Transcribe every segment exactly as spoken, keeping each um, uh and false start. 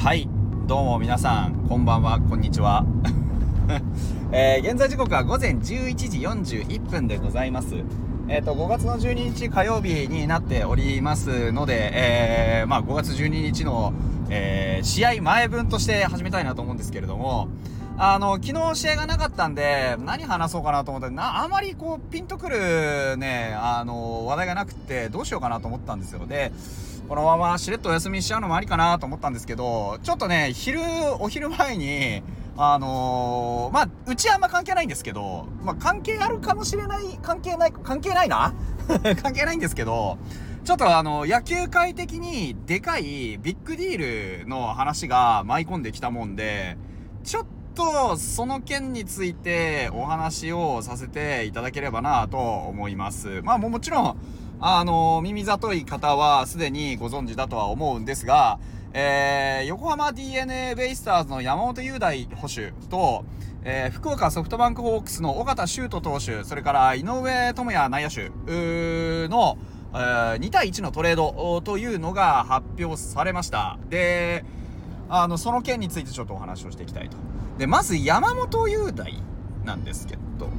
はい、どうも皆さん、こんばんは、こんにちは。えー、現在時刻はごぜんじゅういちじよんじゅういっぷんでございます。えっと、ごがつのじゅうににち火曜日になっておりますので、えー、まあごがつじゅうににちの、えー、試合前分として始めたいなと思うんですけれども、あの、昨日試合がなかったんで、何話そうかなと思って、な、あまりこう、ピンとくるね、あの、話題がなくて、どうしようかなと思ったんですよ。で、このまましれっとお休みしちゃうのもありかなと思ったんですけど、ちょっとね、昼、お昼前に、あのー、まあ、うちはあんま関係ないんですけど、まあ、関係あるかもしれない、関係ない、関係ないな関係ないんですけど、ちょっとあの、野球界的にでかいビッグディールの話が舞い込んできたもんで、ちょっとその件についてお話をさせていただければなと思います。まあ、もちろん、あの、耳ざとい方はすでにご存知だとは思うんですが、えー、横浜 ディーエヌエー ベイスターズの山本雄大捕手と、えー、福岡ソフトバンクホークスの尾形修斗投手、それから井上智也内野手の、えー、にたいいちのトレードというのが発表されました。で、あの、その件についてちょっとお話をしていきたいと。で、まず山本雄大なんですけど、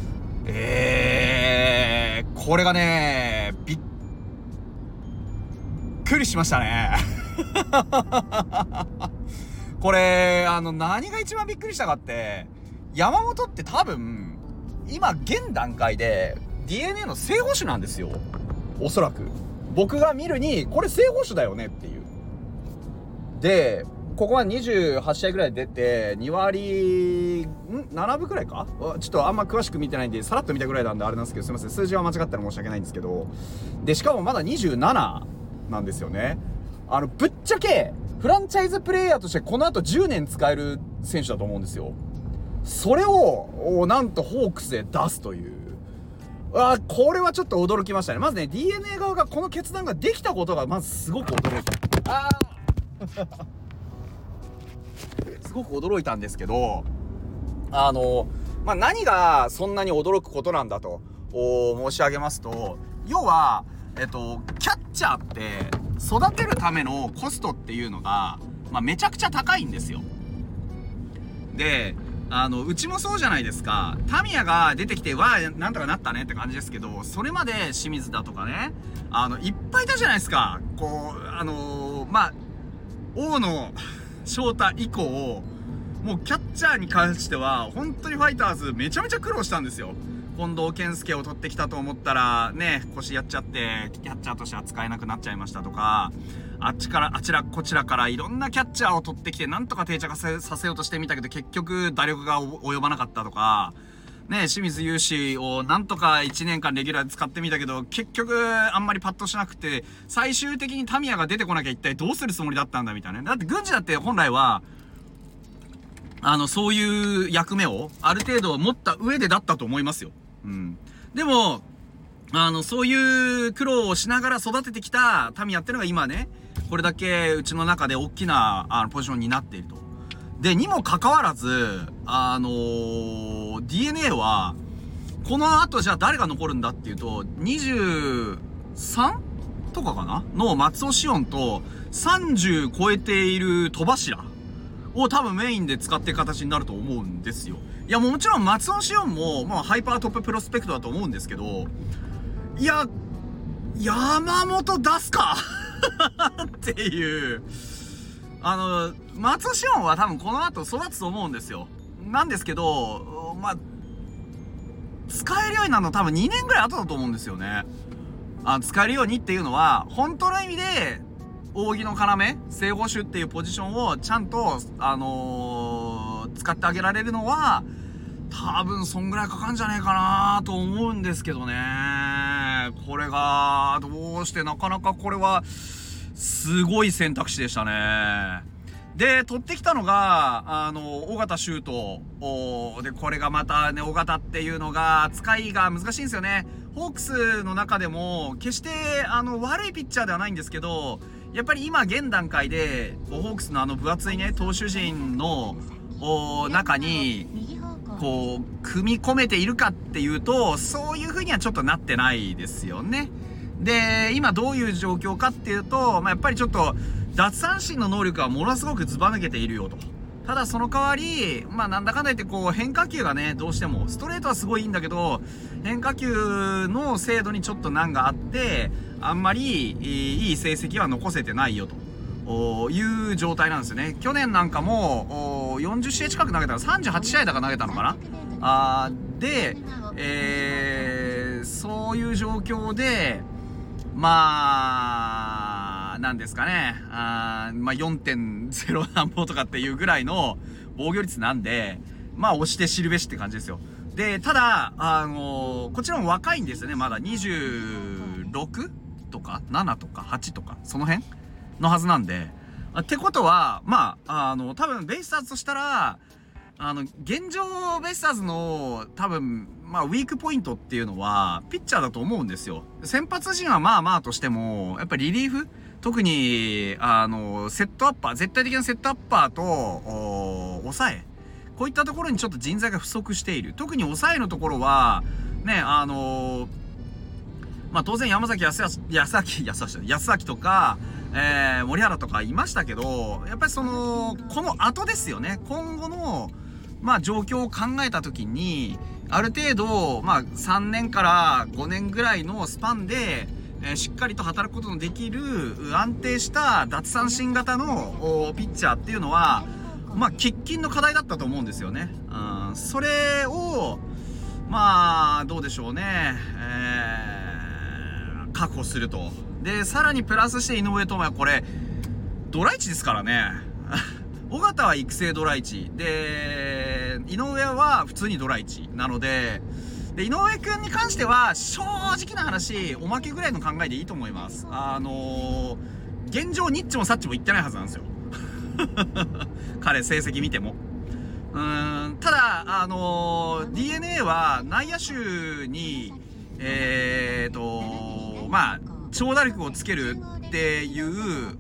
えー、これがね、びっくりしましたね。これ、あの、何が一番びっくりしたかって、山本って多分、今、現段階で ディーエヌエー の正捕手なんですよ。おそらく。僕が見るに、これ正捕手だよねっていう。で、ここはにじゅうはちしあいぐらい出て、にわり、ん ?なな 分くらいかちょっとあんま詳しく見てないんで、さらっと見たぐらいなんであれなんですけど、すいません。数字は間違ったら申し訳ないんですけど。で、しかもまだにじゅうなななんですよね。あの、ぶっちゃけ、フランチャイズプレイヤーとしてこの後じゅうねん使える選手だと思うんですよ。それを、なんとホークスで出すという。あ、これはちょっと驚きましたね。まずね、ディーエヌエー 側がこの決断ができたことが、まずすごく驚いた。あーすごく驚いたんですけど、あの、まあ、何がそんなに驚くことなんだと申し上げますと、要は、えっと、キャッチャーって育てるためのコストっていうのが、まあ、めちゃくちゃ高いんですよ。で、あの、うちもそうじゃないですか。タミヤが出てきて、わあ、なんとかなったねって感じですけど、それまで清水だとかね、あの、いっぱいいたじゃないですか。こう、あのー、まあ、大野翔太以降、もうキャッチャーに関しては、本当にファイターズめちゃめちゃ苦労したんですよ。近藤健介を取ってきたと思ったら、ね、腰やっちゃって、キャッチャーとしては使えなくなっちゃいましたとか、あっちから、あちらこちらからいろんなキャッチャーを取ってきて、なんとか定着させようとしてみたけど、結局打力が及ばなかったとか、ね、清水雄志をなんとかいちねんかんレギュラーで使ってみたけど、結局あんまりパッとしなくて、最終的にタミヤが出てこなきゃ一体どうするつもりだったんだみたいな。だって軍事だって本来は、あの、そういう役目をある程度持った上でだったと思いますよ。うん。でも、あの、そういう苦労をしながら育ててきたタミヤってのが今ね、これだけうちの中で大きなあのポジションになっていると。で、にもかかわらず、あのー、ディーエヌエー は、この後じゃあ誰が残るんだっていうと、にじゅうさん? とかかなの松尾紫音とさんじゅう超えている戸柱を多分メインで使っていく形になると思うんですよ。いや、もちろん松尾紫音も、まあ、ハイパートッププロスペクトだと思うんですけど、いや、山本出すかっていう、あの、松尾紫音は多分この後育つと思うんですよ。なんですけど、まあ、使えるようになるの多分にねんぐらい後だと思うんですよね。あ、使えるようにっていうのは、本当の意味で、扇の要、正捕手っていうポジションをちゃんと、あのー、使ってあげられるのは、多分そんぐらいかかんじゃねえかなと思うんですけどね。これが、どうしてなかなかこれは、すごい選択肢でしたね。で、取ってきたのが、あの、尾形修斗。で、これがまたね、尾形っていうのが、扱いが難しいんですよね。ホークスの中でも、決して、あの、悪いピッチャーではないんですけど、やっぱり今、現段階で、ホークスのあの分厚いね、投手陣の、中に、こう、組み込めているかっていうと、そういう風にはちょっとなってないですよね。で、今どういう状況かっていうと、まあ、やっぱりちょっと、 奪三振の能力はものすごくずば抜けているよと。ただその代わり、まあなんだかんだ言ってこう変化球がね、どうしても、ストレートはすごいいいんだけど、変化球の精度にちょっと難があって、あんまりいい成績は残せてないよという状態なんですよね。去年なんかもよんじゅっ試合近く投げたらさんじゅうはち試合だか投げたのかなあで、えー、そういう状況で、まあ、なんですかね。あまあ よんてんゼロ なんぼとかっていうぐらいの防御率なんで、まあ押して知るべしって感じですよ。で、ただ、あのー、こちらも若いんですよね。まだにじゅうろくとかななとかはちとか、その辺のはずなんで。ってことは、まあ、あの、多分ベイスターズとしたら、あの、現状ベイスターズの多分、まあ、ウィークポイントっていうのは、ピッチャーだと思うんですよ。先発陣はまあまあとしても、やっぱりリリーフ特に、あの、セットアッパー、絶対的なセットアッパーと、お抑え。こういったところにちょっと人材が不足している。特に抑えのところは、ね、あの、まあ当然山崎康康、安崎、安崎、安崎とか、えー、森原とかいましたけど、やっぱりその、この後ですよね。今後の、まあ状況を考えたときに、ある程度、まあさんねんからごねんぐらいのスパンで、えー、しっかりと働くことのできる安定した奪三振型のピッチャーっていうのは、まあ喫緊の課題だったと思うんですよね。うん、それを、まあ、どうでしょうね。えー、確保すると。で、さらにプラスして井上智也、これ、ドラいちですからね。尾形は育成ドラいち。で、井上は普通にドラいち。なので、で、井上くんに関しては、正直な話、おまけぐらいの考えでいいと思います。あのー、現状、ニッチもサッチも言ってないはずなんですよ。彼、成績見ても。うーん、ただ、あのー、ディーエヌエー は内野手に、えーと、まあ、長打力をつけるっていう、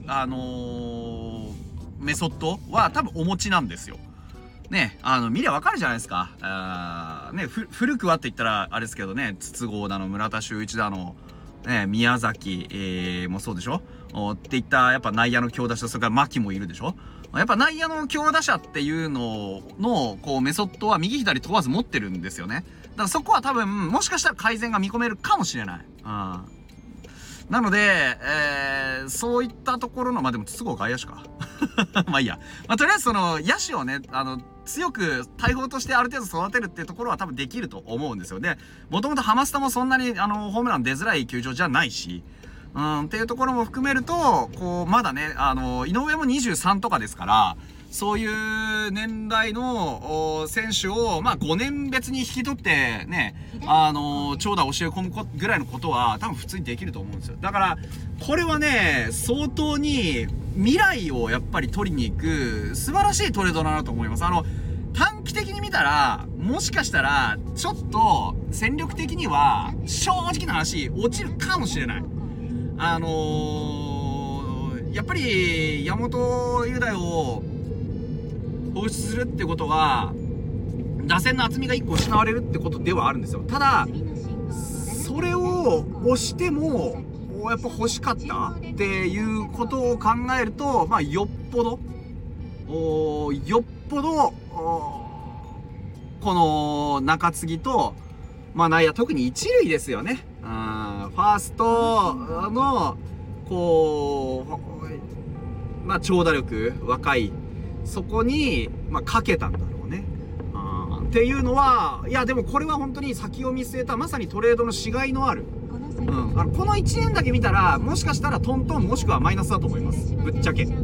あのー、メソッドは多分お持ちなんですよ。ね、あの、見りゃわかるじゃないですか。あね、ふ、古くはって言ったらあれですけどね、筒香だの、村田修一だの、ね、宮崎、えー、もそうでしょっていった、やっぱ内野の強打者、それから牧もいるでしょ。やっぱ内野の強打者っていうのの、こう、メソッドは右左問わず持ってるんですよね。だからそこは多分、もしかしたら改善が見込めるかもしれない。うん。なので、えー、そういったところの、まあ、でも、筒香外野手か。まあいいや。まあ、とりあえずその、野手をね、あの、強く大砲としてある程度育てるっていうところは多分できると思うんですよ。で、もともとハマスタもそんなに、あの、ホームラン出づらい球場じゃないし、うん、っていうところも含めると、こう、まだね、あの、井上もにじゅうさんとかですから、そういう年代の選手を、まあごねん別に引き取って、ね、あの、長打を教え込むぐらいのことは多分普通にできると思うんですよ。だから、これはね、相当に未来をやっぱり取りに行く素晴らしいトレードだなと思います。あの、短期的に見たら、もしかしたら、ちょっと戦力的には、正直な話、落ちるかもしれない。あのー、やっぱり、山本雄大を放出するってことは、打線の厚みがいっこ失われるってことではあるんですよ。ただ、それを押しても、やっぱ欲しかったっていうことを考えると、まあ、よっぽど、およっぽど、この中継ぎと、まあ内野、特に一塁ですよね。うん、ファーストの、こう、まあ長打力、若い、そこに、まあかけたんだろうね。うん、っていうのは、いやでもこれは本当に先を見据えた、まさにトレードのしがいのある。うん、あのこのいちねんだけ見たら、もしかしたらトントンもしくはマイナスだと思います。ぶっちゃけ。うん、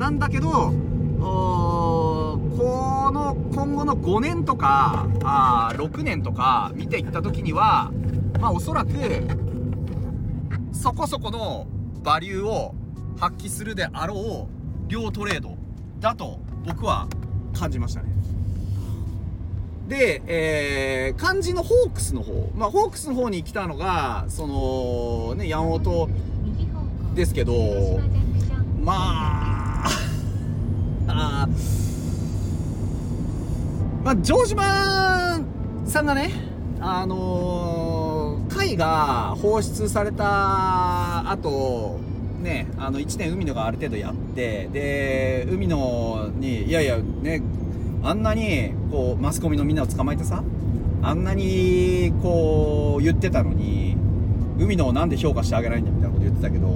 なんだけど、おこの今後のごねんとかあろくねんとか見ていった時には、まあおそらくそこそこのバリューを発揮するであろう両トレードだと僕は感じましたね。で、えー、肝心のホークスの方、まあホークスの方に来たのがそのね山本ですけど、まああまあ、城島さんがね、あのー、貝が放出された後、 ねあのいちねん海野がある程度やって、で海野にいやいやねあんなにこうマスコミのみんなを捕まえてさ、あんなにこう言ってたのに海野をなんで評価してあげないんだみたいなこと言ってたけど、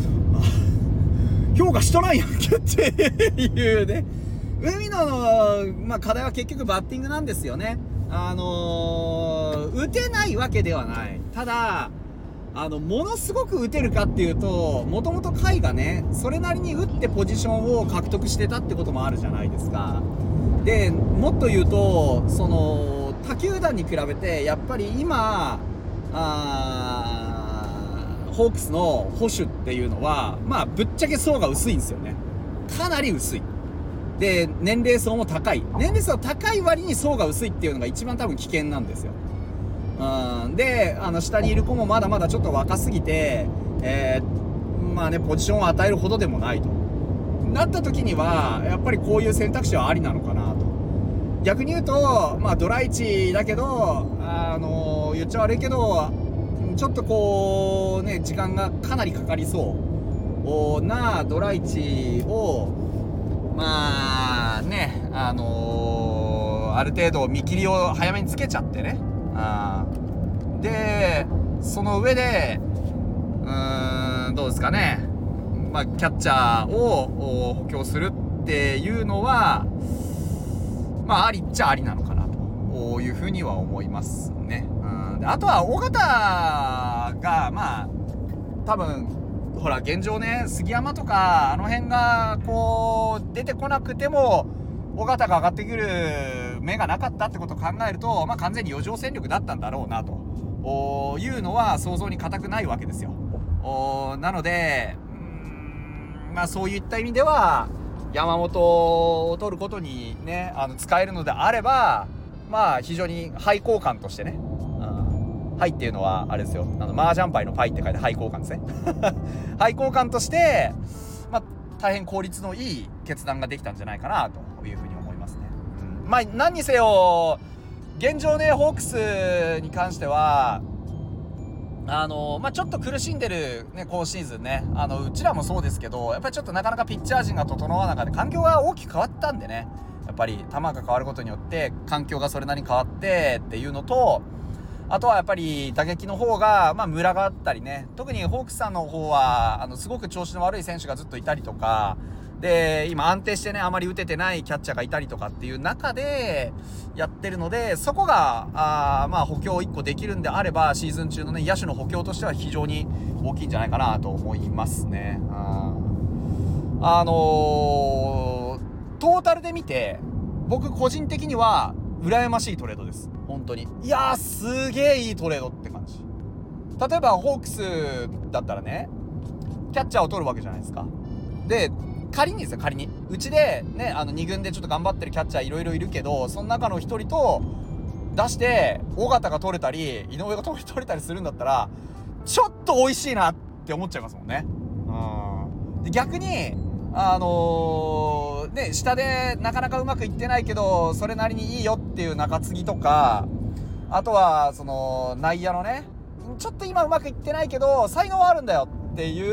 評価しとらんやんけっていうね。海野の、まあ、課題は結局バッティングなんですよね。あのー、打てないわけではない。ただあのものすごく打てるかっていうと、もともと甲斐がねそれなりに打ってポジションを獲得してたってこともあるじゃないですか。でもっと言うとその他球団に比べてやっぱり今あーホークスの保守っていうのはまあぶっちゃけ層が薄いんですよね。かなり薄い。で年齢層も高い。年齢層高い割に層が薄いっていうのが一番多分危険なんですよ。うん、であの下にいる子もまだまだちょっと若すぎて、えー、まあねポジションを与えるほどでもないとなった時にはやっぱりこういう選択肢はありなのかなと。逆に言うとまあドライチだけどあの言っちゃ悪いけどちょっとこうね時間がかなりかかりそうなドライチをまあねあのー、ある程度見切りを早めにつけちゃってね、あでその上でうーんどうですかね、まあ、キャッチャーを補強するっていうのはまあありっちゃありなのかなというふうには思いますね。うんであとは尾形がまあ多分ほら現状ね杉山とかあの辺がこう出てこなくても尾形が上がってくる目がなかったってことを考えると、まあ、完全に余剰戦力だったんだろうなというのは想像に難くないわけですよ。なのでうーん、まあ、そういった意味では山本を取ることにねあの使えるのであればまあ非常に廃交換としてね、廃っていうのはあれですよ、あの麻雀牌のパイって書いて廃交換ですね廃交換として、まあ、大変効率のいい決断ができたんじゃないかなというふうに思いますね。うん、まあ何にせよ現状ねホークスに関してはあのまあ、ちょっと苦しんでる、ね、今シーズンねあのうちらもそうですけどやっぱりちょっとなかなかピッチャー陣が整わなかった環境が大きく変わったんでね、やっぱり球が変わることによって環境がそれなりに変わってっていうのと、あとはやっぱり打撃の方が、まあ、ムラがあったりね、特にホークスさんの方はあのすごく調子の悪い選手がずっといたりとかで、今安定してねあまり打ててないキャッチャーがいたりとかっていう中でやってるので、そこがあまあ補強いっこできるんであればシーズン中のね野手の補強としては非常に大きいんじゃないかなと思いますね。あ, あのー、トータルで見て僕個人的には羨ましいトレードです。本当にいやーすげえいいトレードって感じ。例えばホークスだったらねキャッチャーを取るわけじゃないですか。で仮にですよ仮にうちでねあのに軍でちょっと頑張ってるキャッチャーいろいろいるけど、その中のひとりと出して尾形が取れたり井上が取れたりするんだったらちょっと美味しいなって思っちゃいますもんね。うんで逆にあのー、ね下でなかなかうまくいってないけどそれなりにいいよっていう中継ぎとか、あとはその内野のねちょっと今うまくいってないけど才能はあるんだよっていう、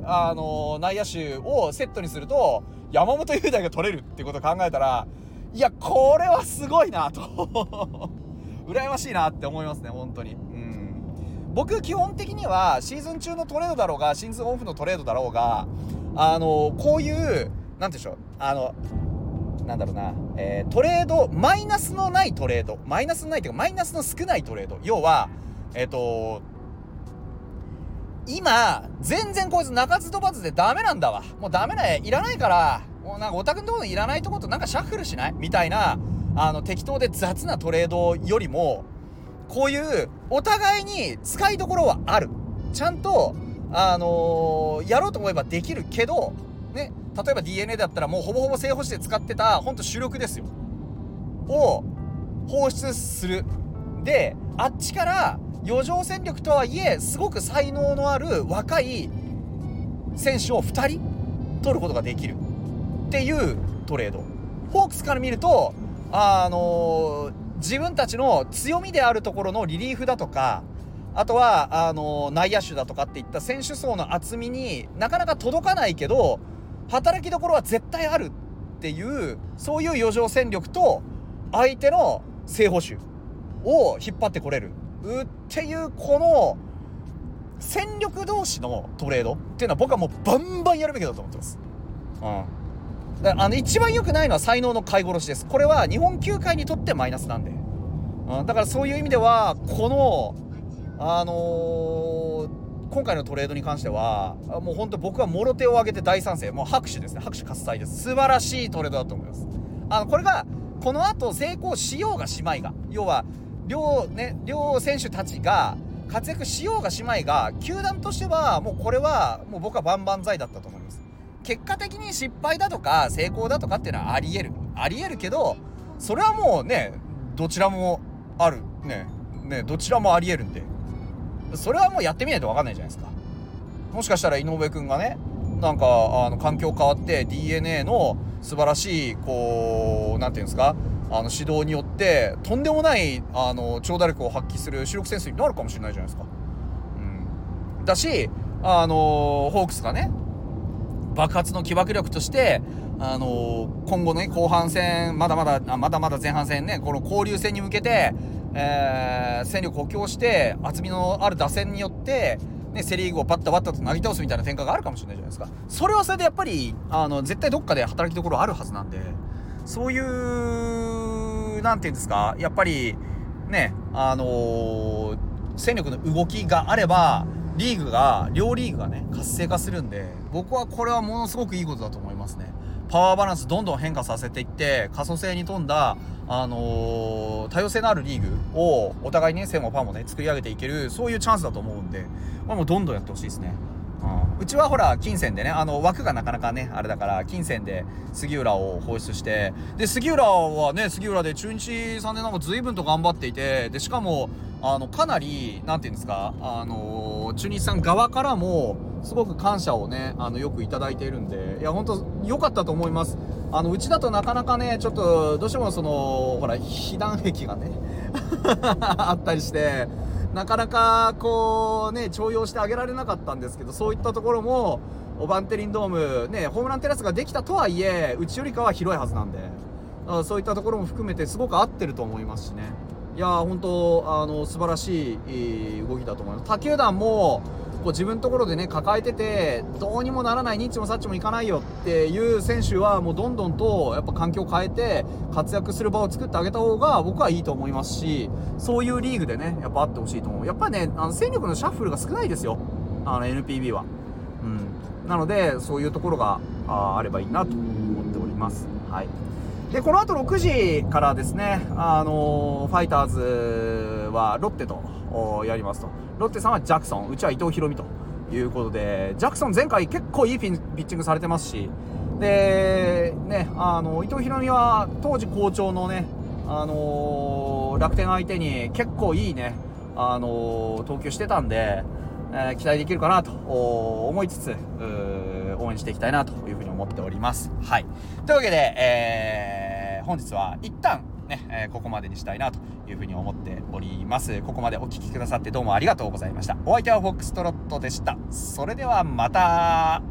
あのー、内野手をセットにすると山本雄大が取れるっていうことを考えたら、いやこれはすごいなと羨ましいなって思いますね本当に。うん僕基本的にはシーズン中のトレードだろうがシーズンオフのトレードだろうがあのー、こういうなんていうんでしょうあのなんだろうな、えー、トレードマイナスのないトレードマイナスのないというかマイナスの少ないトレード、要はえっ、ー、と今全然こいつ鳴かず飛ばずでダメなんだわ、もうダメだよいらないからもうなんかオタクのところにいらないところとなんかシャッフルしないみたいなあの適当で雑なトレードよりもこういうお互いに使いどころはある、ちゃんとあのー、やろうと思えばできるけどね、例えば ディーエヌエー だったらもうほぼほぼ正捕手で使ってたほんと主力ですよを放出する。であっちから余剰戦力とはいえすごく才能のある若い選手をふたり取ることができるっていうトレード。ホークスから見るとあのー、自分たちの強みであるところのリリーフだとかあとはあの内野手だとかっていった選手層の厚みになかなか届かないけど働きどころは絶対あるっていう、そういう余剰戦力と相手の正捕手を引っ張ってこれるっていう、この戦力同士のトレードっていうのは僕はもうバンバンやるべきだと思ってます。うん、だからあの一番良くないのは才能の買い殺しです。これは日本球界にとってマイナスなんで、うん、だからそういう意味ではこのあのー、今回のトレードに関してはもう本当僕はもろ手を挙げて大賛成、もう拍手ですね、拍手喝采です。素晴らしいトレードだと思います。あのこれがこの後成功しようがしまいが、要は両ね両選手たちが活躍しようがしまいが、球団としてはもうこれはもう僕は万々歳だったと思います。結果的に失敗だとか成功だとかっていうのはありえるありえるけど、それはもうねどちらもあるねねどちらもありえるんで、それはもうやってみないと分かんないじゃないですか。もしかしたら井上くんがねなんかあの環境変わって ディーエヌエー の素晴らしいこうなんていうんですか、あの指導によってとんでもないあの長打力を発揮する主力選手になるかもしれないじゃないですか。うん、だしあのホークスがね爆発の起爆力としてあの今後ね後半戦まだまだまだまだ前半戦ねこの交流戦に向けて、えー、戦力補強して厚みのある打線によってね、セリーグをバッタバッタと投げ倒すみたいな展開があるかもしれないじゃないですか。それはそれでやっぱりあの絶対どっかで働きどころあるはずなんで、そういうなんていうんですか、やっぱりねあのー、戦力の動きがあればリーグが両リーグがね活性化するんで、僕はこれはものすごくいいことだと思いますね。パワーバランスどんどん変化させていって可塑性に富んだ、あのー、多様性のあるリーグをお互いにね線もパンもね作り上げていける、そういうチャンスだと思うんで、これもうどんどんやってほしいですね。うん、うちはほら金銭でねあの枠がなかなかねあれだから金銭で杉浦を放出して、で杉浦はね杉浦で中日さんねんなんか随分と頑張っていて、でしかもあのかなりなんていうんですか、あの中日さん側からもすごく感謝をねあのよくいただいているんで、いや本当良かったと思います。あのうちだとなかなかねちょっとどうしてもそのほら被弾壁がねあったりしてなかなかこうね重用してあげられなかったんですけど、そういったところもバンテリンドームねホームランテラスができたとはいえうちよりかは広いはずなんで、そういったところも含めてすごく合ってると思いますしね。いやー本当あの素晴らしい動きだと思います。他球団もこう自分のところでね抱えててどうにもならない、ニッチもサッチもいかないよっていう選手はもうどんどんとやっぱ環境を変えて活躍する場を作ってあげた方が僕はいいと思いますし、そういうリーグでねやっぱあってほしいと思う。やっぱりねあの戦力のシャッフルが少ないですよ、あの エヌピービー は。うん、なのでそういうところが あ, あればいいなと思っております。はい。でこの後ろくじからですね、あのー、ファイターズはロッテとやりますと。ロッテさんはジャクソン、うちは伊藤大海ということで、ジャクソン前回結構いいピッチングされてますし、でねあの伊藤大海は当時好調のね、あのー、楽天相手に結構いいね、あのー、投球してたんで、えー、期待できるかなと思いつつ応援していきたいなというふうに思っております。はい。というわけで、えー、本日は一旦ね、えー、ここまでにしたいなというふうに思っております。ここまでお聞きくださってどうもありがとうございました。お相手はフォックストロットでした。それではまた。